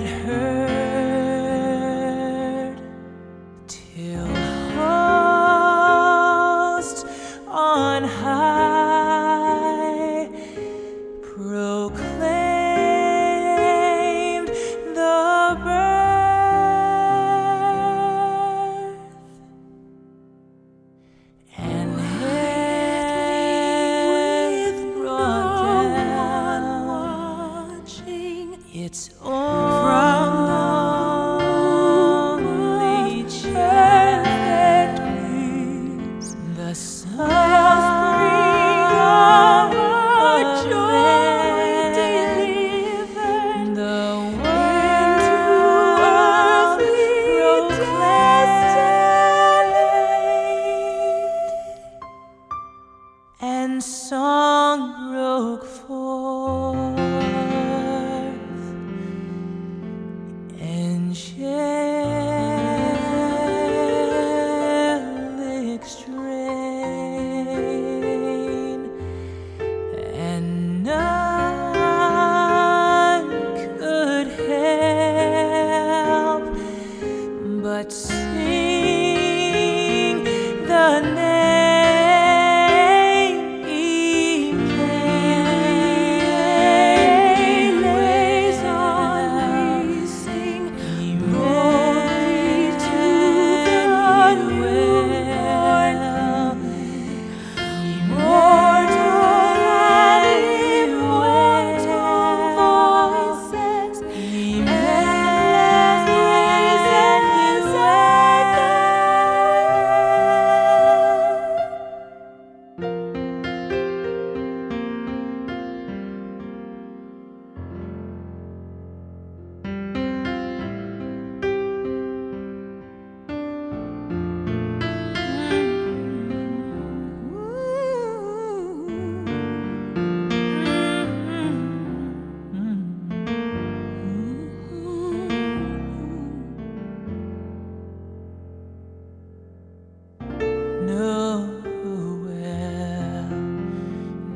get heard till host on high proclaimed the birth, and with brought down watching its only perfect peace, the offspring of our joy delivered, the into earthly proclaimed, and song broke forth. Angelic strain, and none could help but sing the name Emmanuel. We sing glory to the newborn, immortal and immortal voices, endless praise and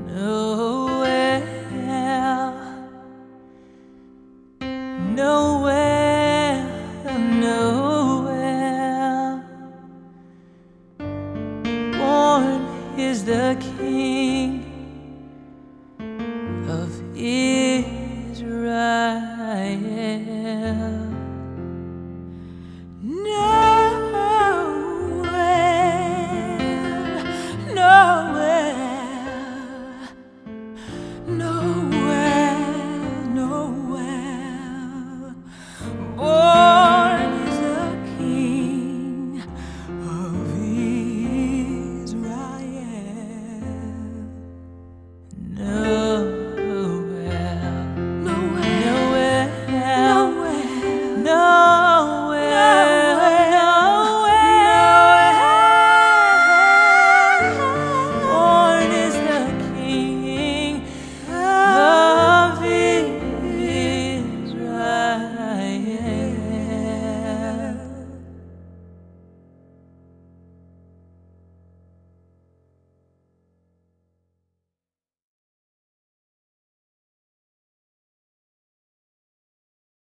Noel, Noel.